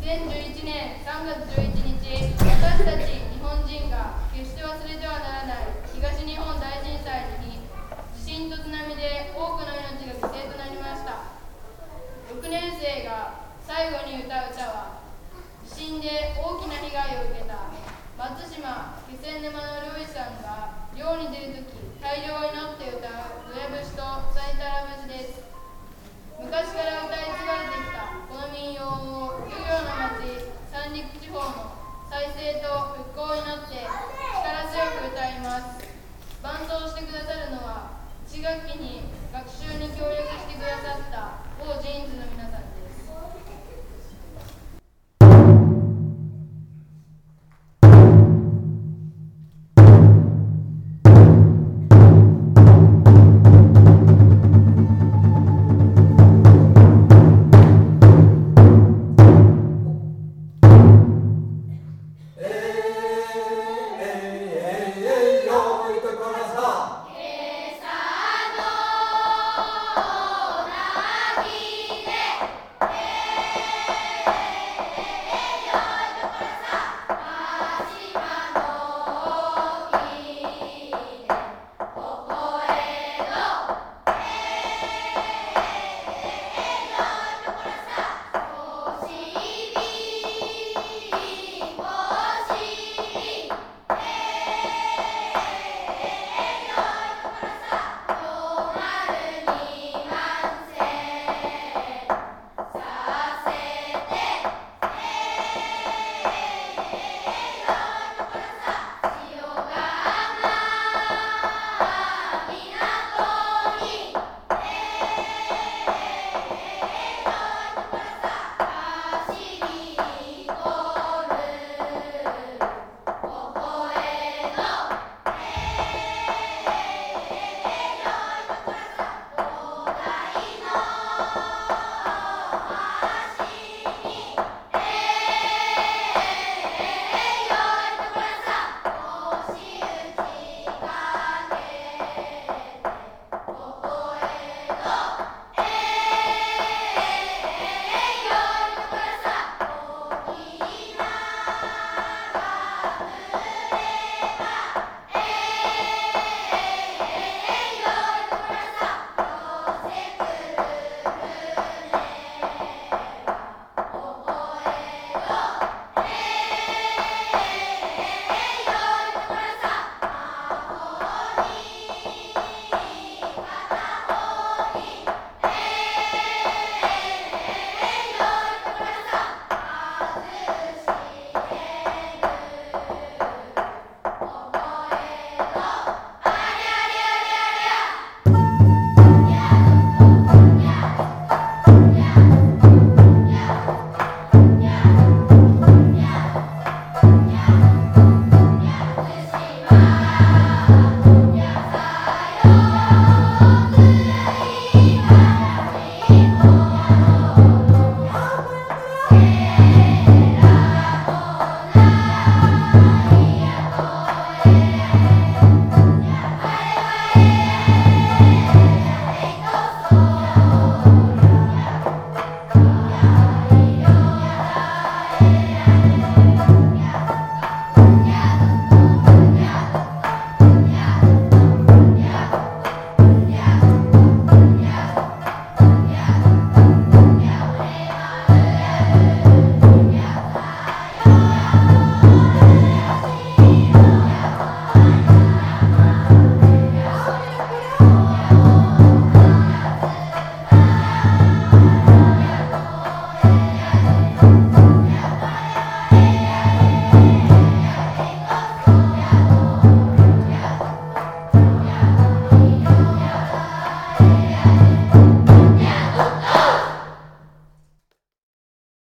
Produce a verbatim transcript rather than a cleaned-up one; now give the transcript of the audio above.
せんじゅういちねんさんがつじゅういちにち、私たち日本人が決して忘れてはならない東日本大震災の日、地震と津波で多くの命が犠牲となりました。ろくねん生が最後に歌う歌は、地震で大きな被害を受けた松島気仙沼の漁師さんが漁に出るとき大漁を祈って歌うドヤ節とさいたら節です。昔から歌い継がれてきたこの民謡